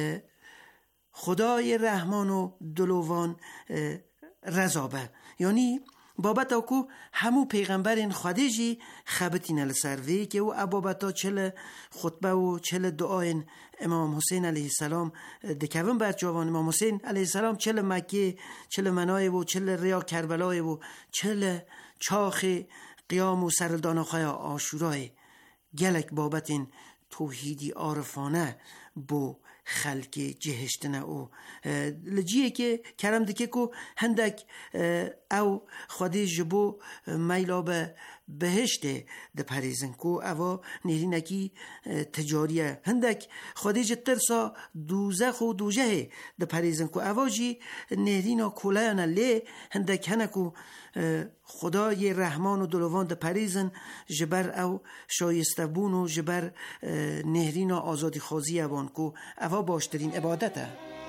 خدای رحمان و دلوان رضابه یعنی بابت اکو همو پیغمبرین خودجی خبتین السروی که او ابابتا چل خطبه و چل دعاین امام حسین علیه السلام دکوون بر جوان امام حسین علیه السلام چل مکه چل منای و چل ریا کربلای و چل چاخ قیام و سردانخای آشورای گلک بابتین توحیدی عارفانه بو خلق جهشتنه او لجیه که کرم دکه که هندک او خودی جبو میلا به بهشته ده پریزن که او نیرینکی تجاریه هندک خودی جه ترسا دوزخ و دوجه ده پریزن که او جی نیرینا کولایانه لی هندک هنکو خدای رحمان و دلوان ده پریزن جبر او شایسته بون و جبر نهرینا آزادی خوزی اوان که او باشترین عبادته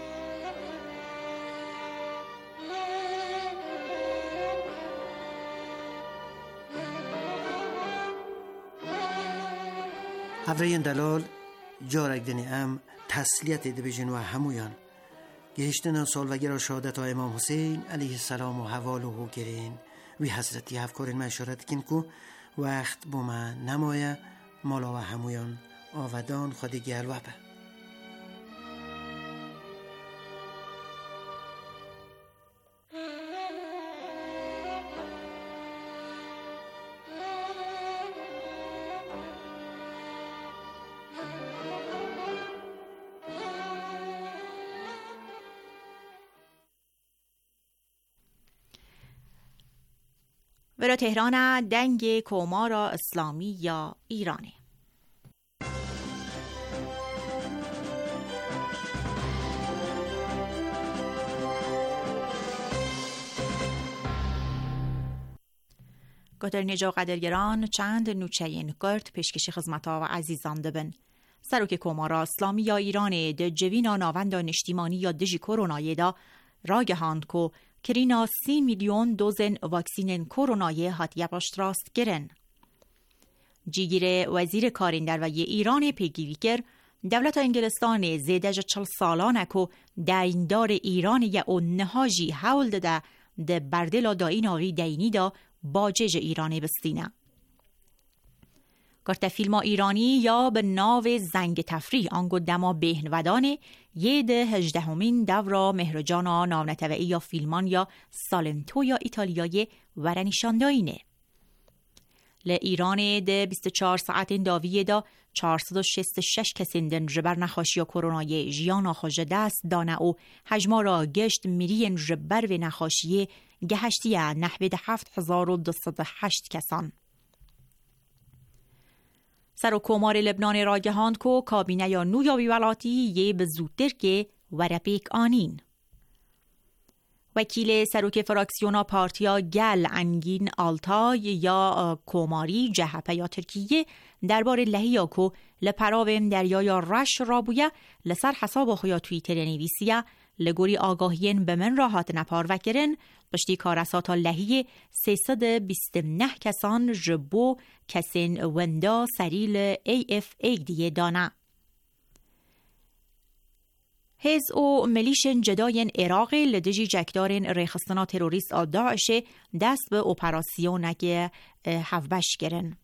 هفرین دلال جارک دنی ام تسلیت دبیجن و همویان گهشتن سالوگر شهادت امام حسین علیه السلام و حوال و گرین وی حضرتی هفکارین من اشارت کن که وقت با من نمایه مالا و همویان آودان خودی گلوه به ورا تهران دنگ کومارا اسلامی یا ایرانی گوتر نجا قدرگران چند نوچهین گرد پیشکش خدمتا و عزیزان دبن سروک کومارا اسلامی یا ایرانی ده جوینا ناوند نشتیمانی یا دژی کرونایی دا راگهاند کو کرینا 30 میلیون دوزن واکسین کرونایی هاتیه پاشتراست گرن. جیگیر وزیر کارین و ایران پیگیری کر دولت انگلستان زیده 40 سالانه که دیندار ایران یا اون نهاجی حول ده بردلا دا این آغی دینی دا باجج ایرانی بستینه. گرت فیلم ایرانی یا به ناو زنگ تفریح آنگو دما بهن ودانه یه ده 18مین دورا مهرجانا ناونتوئی یا فیلمان یا سالنتو یا ایتالیای ورنیشانداینه. ایران ده 24 ساعت داویه دا 466 کسیندن جبر نخاشی یا کرونای جیانا خوش دست دانه و حجما را گشت میرین جبر و نخاشی گهشتیه نحوه ده 7208 کسان. سر و کومار لبنان را گهاند که کابینه یا نویابی ولاتی یه به زودتر که ورپیک آنین. وکیل سروک فراکسیونا پارتیا گل انگین آلتای یا کوماری جهپه یا ترکیه دربار لحیا که لپراویم دریا یا رش رابویه لسر حساب خویا تویتر نویسیه لگوری آگاهین به من راحت نپار وکرن پشتی کارساتا لحیه 329 کسان جبو کسین وندا سریل AF دیه دانه. هز او ملیشن جداین عراق لدجی جکدارین ریخستنا تروریست داعش دست به اپراسیونک هفبش گرن.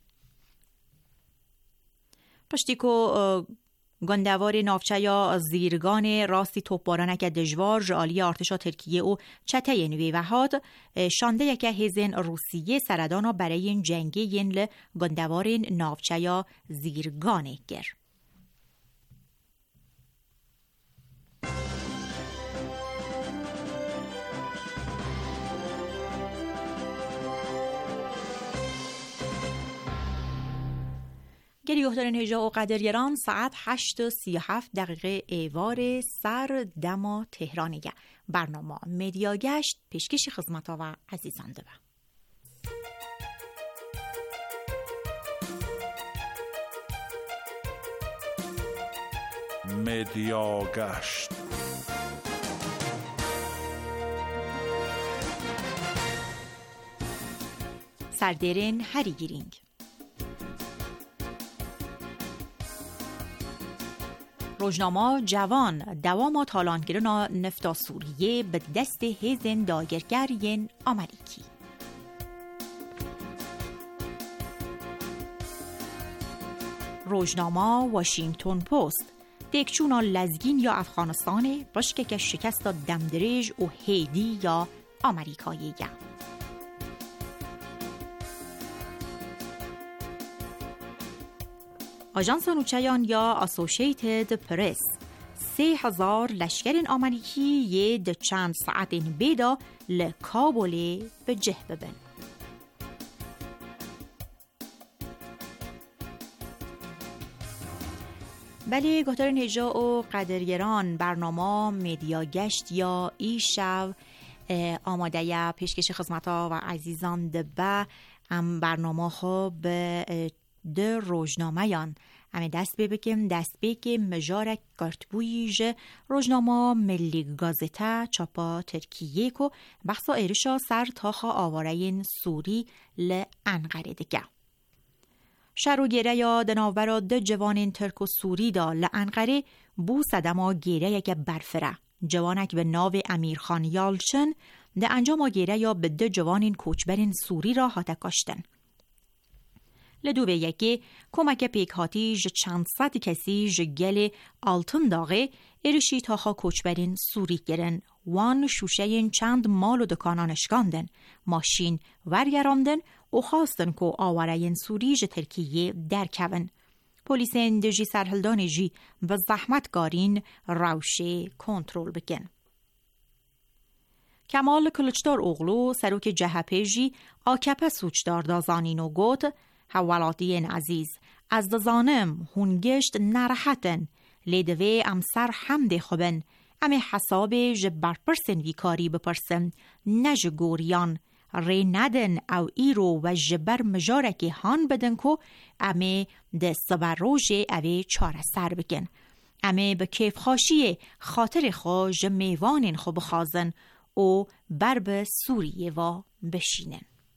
پشتی که گندوار نافچه یا زیرگان راستی توپبارانک دجوار جالی ارتشا ترکیه او چته نوی وحاد شانده یک هزین روسیه سردانا برای این جنگی ین گندوار نافچه یا زیرگانه گر. گری گهدارین هجا و قدرگران ساعت 8:37 ایوار سر دما تهرانیه. برنامه مدیا گشت پیشکش خدمتا و عزیزان دبه. مدیا گشت سردرین هری گیرینگ روزنامه جوان دوام تالانگرنا نفتا سوریه به دست هیزن داگرگرین آمریکی. روزنامه واشنگتن پست تکچونا لزگین یا افغانستان باشکه که شکست دمدرج و هیدی یا آمریکاییه. آژانس نوچیان یا اسوسییتد پرس 3000 لشکر آمریکی یه ده چند ساعت بیدا لکابل به جه ببن. بله گهترین هجا و قدرگران برنامه مدیا گشت یا ای شو آماده یا پیشکش خدمتا و عزیزان دبه هم برنامه ها به ده روزنامه یان همه دست بکم مجارک کارتبویج روزنامه ملی گازتا چاپا ترکیه کو بخصا ایرشا سر تاخا آوارین سوری لانقره دگه. شرو گیره یا دناورا ده جوانین ترک و سوری دا لانقره بو صدما گیره یک برفره. جوانک به ناو امیرخان یالچن ده انجام گیره یا به ده جوانین کوچبرین سوری را هاته کاشتن. لدو به یکی کمک پیک هاتی چند صد کسی گل آلتون داغه ایرشی تاخا کوچبرین سوری گرن وان شوشه چند مال و دکانان اشکاندن ماشین ورگراندن و خواستن که آواره سوری ترکیه درکون. پلیس اندجی سرهلدان جی به زحمت گارین روشه کنترل بکن. کمال کلچدار اغلو سروک جهپه جی آکپه سوچدار دازانین و گوت حوالاتین عزیز از دزانم هونگشت نرحتن لیدوه امسر حمد خوبن امی حساب جبر پرسن ویکاری بپرسن نج گوریان ری ندن او ایرو و جبر مجارکی هان بدن کو امی ده سبر روژه اوی چاره سر بکن امی به کیف خاشی خاطر خو جمیوانین خو بخازن او برب سوریه و بشینن.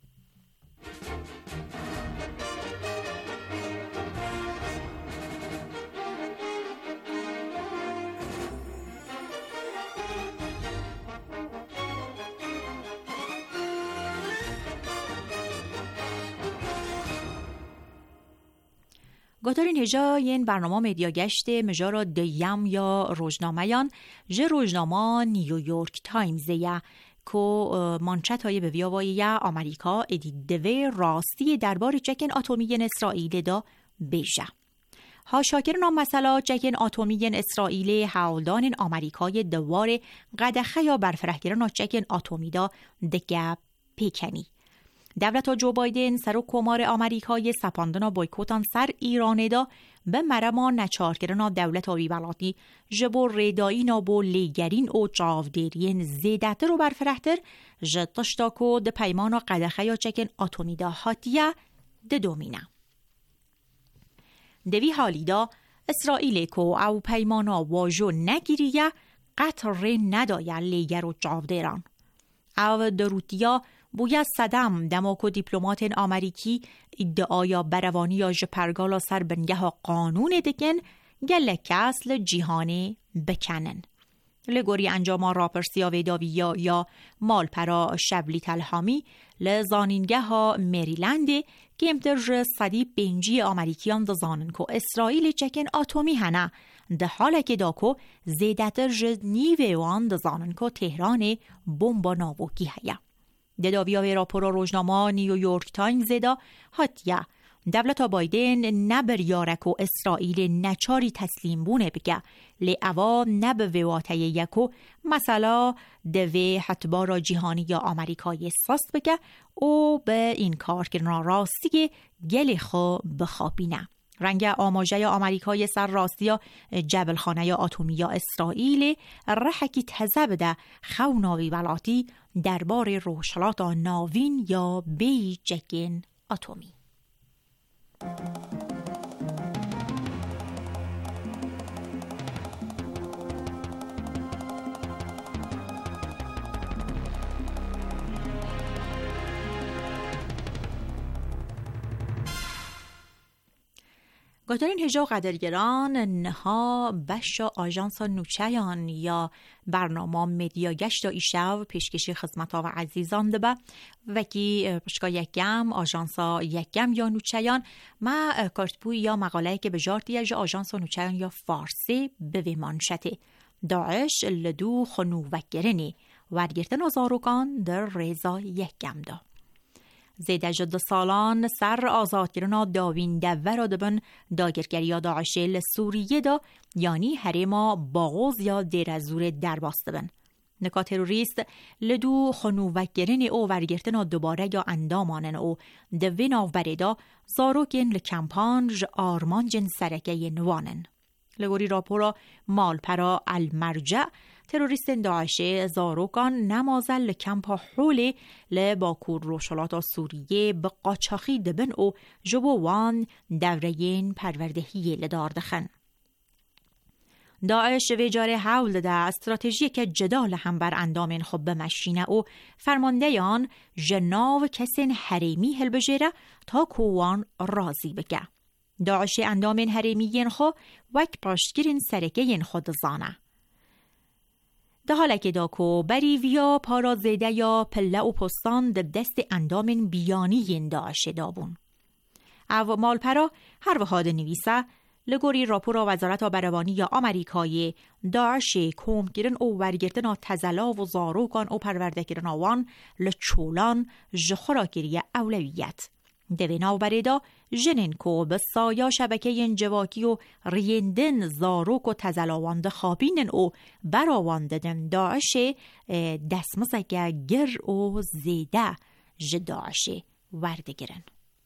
گوترین هجا ین برنامه مدیا گشت مجارا دیم یا روزنامه‌یان جه روزنامه نیویورک تایمز یا که مانچت های به ویاوایی آمریکا ادیدوه راستی دربار چکن اتمی اسرائیل دا بیشه. ها شاکر نام مثلا چکن اتمی اسرائیل حولدان آمریکای دوار قدخه یا برفرهگیران چکن اتمی دا دگه پیکنی. دولت جو بایدن سر و کمار آمریکای سپاندن بایکوتان سر ایران دا به مرما نچار کردن دولت آوی بلاتی جبو ریدایی نابو لیگرین او چاودیرین زیدتر و برفرهتر جتشتاکو ده پیمان قدخه یا چکن اتمی دا هاتیه ده دومینه. دوی حالی دا اسرائیل کو او پیمانا واجو نگیریه قطر ندایه لیگر و چاودیران. او دروتیا بویا صدم دماکو دیپلمات آمریکی ادعایا بروانی یا جپرگالا سر بنگه ها قانون دکن گله کسل جیهانه بکنن. لگوری انجام راپرسیا ویداویا یا مالپرا شبلی تلهامی لزانینگه ها مریلنده که امتر صدی بینجی آمریکیان دزانن که اسرائیل چکن اتمی هنه ده حاله که داکو زیدتر جد نیویوان دزانن که تهران بمبا ناوکی هیا. دداویا و راپورا روزنامه نیویورک تایمز دا هاتیا دولت بایدن نبر یارک و اسرائیل نچاری تسلیم بونه بگه لی اوا نب وواته یکو مثلا دوی حتبارا جیهانی یا آمریکای ساست بگه او به این کار که راستی گلی خو بخوابینه. رنگ آماجه آمریکای سر راستیا جبلخانه اتمی اسرائیل رحکی تزه بده خوناوی ولاتی دربار روشلات ناوین یا بیجکین اتمی. گوترین هجا قدرگران نها بش آژانس نوچیان یا برنامه مدیا گشت ایشو پیشکشی خدمتا و عزیزان دبه وکی پشکا یکم آژانس یکم یا نوچیان ما کارتبوی یا مقاله که بجارتی یا آژانس نوچیان یا فارسی به ویمانشته داعش لدو خنووکرنی ورگرتن آزاروگان در ریزا یکم دا. زیده جد سالان سر آزادگرنا داوین دوه دبن داگرگری داعش سوریه دا یعنی حریما باغوز یا دیر از زور در باست بن. نکا تروریست لدو خنووکرن او ورگرتنا دوباره یا اندامانن او دوین آف بردا زاروکن لکمپانج آرمان جن سرکه نوانن. لگوری راپورا مالپرا المرجع تروریست داعش زاروکان نمازل کمپا حول لباکور روشلات سوریه به قاچاخی دبن او جبوان دورین پروردهی لداردخن. داعش ویجاره حول ده استراتژی که جدال هم بر اندامین خوب بمشینه او فرماندهیان جناو کسین حریمی هل بجیره تا کوان رازی بگه. داعش اندامین حریمیین خو وک پاشتگیرین سرکهین خود زانه. ده حالا که داکو بریویا پارازیده یا پله و پستان ده دست اندامین بیانیین داعش دابون. او مالپرا هر وحاد نویسه لگوری راپورا وزارت بروانی یا آمریکای داعش کوم گیرن او ورگرتنا تزلا و زاروکان او پرورده گیرن آوان لچولان جخورا گیری اولویت. دویناو بریدا جنین کو به سایا شبکه جواکی و ریندن زاروک و تزلاواند خوابینن او براواندن داعش دستمزگه گر و زیده جداعش وردگرن.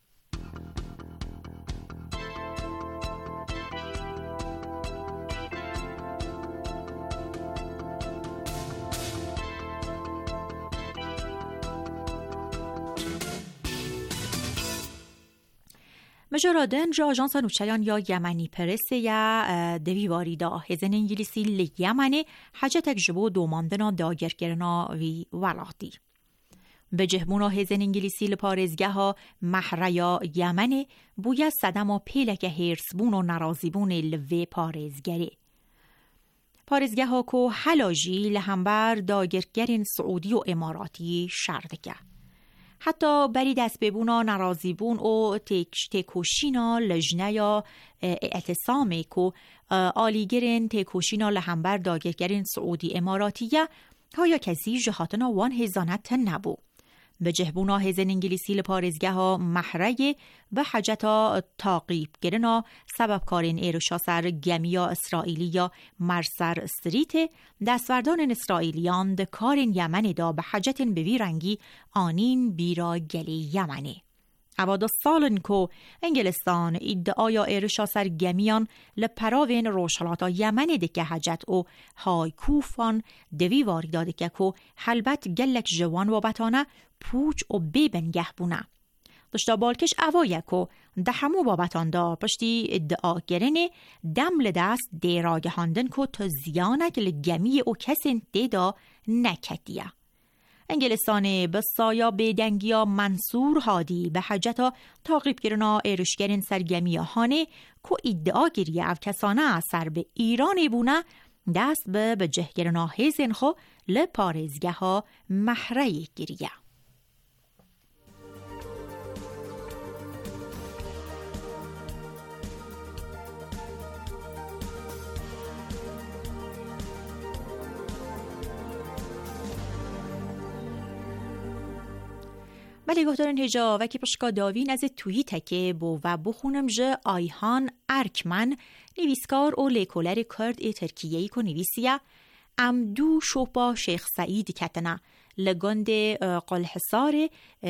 مجرادن جا آژانس نوچیان یا یمنی پرس یا دویواری دا هزن انگلیسی لیمنی حاجتک جبو دوماندنا داگرگرنا وی ولاتی. به جهبونا هزن انگلیسی لپارزگه ها محره یا یمنی بویا صدم و پیلک هرسبون و نرازیبون لوی پارزگری. پارزگه ها که حلاجی لهمبر داگرگرین سعودی و اماراتی شردگه. حتی بری دست ببونا نرازیبون و تکوشینا لجنه یا اعتصامی که آلیگرین تکوشینا لهمبر داگرگرین سعودی اماراتیه ها یا کسی جهاتنا وان هزانت نبو. به جهبونا هزن انگلیسی لپارزگه ها محره به حجتا تاقیب گرنا سبب کارین ایروشا سر گمیا اسرائیلی یا مرسر استریت دستوردان اسرائیلیان ده کارین یمن دا به حجتین بوی رنگی آنین بیرا گلی یمنی. اواد سالن کو انگلستان ادعایا ایروشا سر گمیان لپراوین روشلاتا یمن دکه حجت او های کوفان دوی واری داده که کو حلبت گلک جوان و بطانه پوچ و بیبنگه بونه. داشتا بالکش اوایه که ده همو بابتان دا پشتی ادعا گرنه دم لدست دیراگه هاندن که تا زیانک لگمی او کسین دیدا نکتیه. انگلستان به سایا بیدنگیا منصور هادی به حجتا تاقیب گرنا ایرشگرین سرگمی هانه که ادعا گریه او کسانه سر به ایران بونه دست به جه گرنا هیزن خو لپارزگه ها محره گریه. ولی گفتارن هجا وکی پشکا داوین از توییته که بو و بخونم جه آیهان ارکمن نویسکار و لیکولر کرد ترکیهی که نویسیه ام دو شوپا شیخ سعید کتنه لگند قلحصار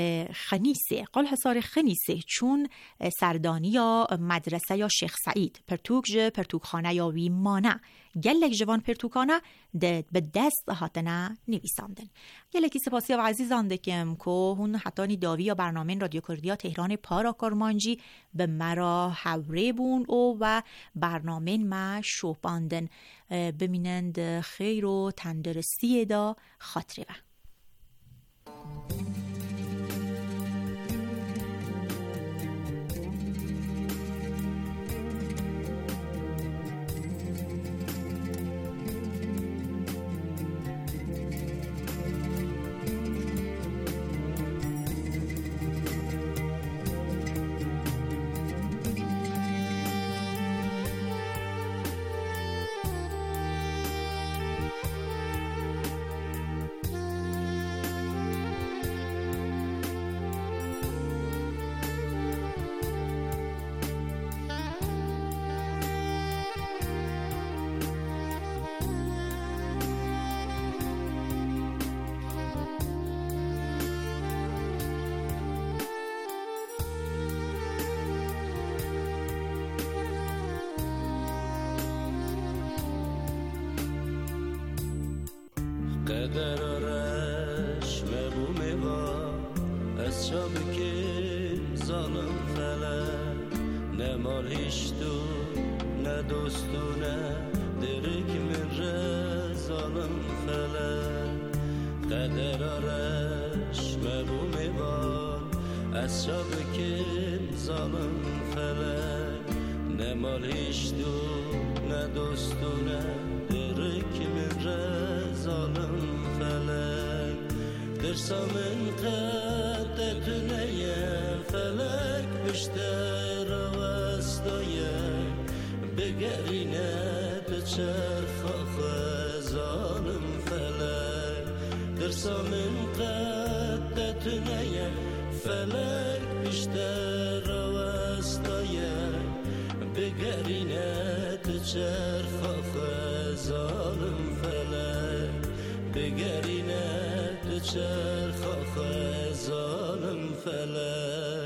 خنیسه چون سردانی یا مدرسه یا شیخ سعید پرتوکخانه یا وی مانه گلک جوان پرتوکانه به دست هاتنه نویساندن. گلکی سپاسی و عزیزان دکم که هون حتی داوی یا برنامه رادیو کردیا تهران پارا کارمانجی به مرا حوره بون و برنامه ما شوپاندن بمینند خیر و تندرستی دا خاطره و قدر آرش مبومه با از شب که ظالم فلک نه مال هیچ تو نه دوستو نه درک من ره ظالم فلک قدر آرش مبومه با از شب که ظالم فلک نه مال هیچ تو نه دوستو نه درک من ره ظالم فلک درسا من قدتونه فلک بشتر و استایه بگرینه به چرخ آخه ظالم فلک درسا من قدتونه فلک بشتر و استایه بگرینه به چرخ آخه ظالم فلک بگرینه به چرخ آخه ظالم فلک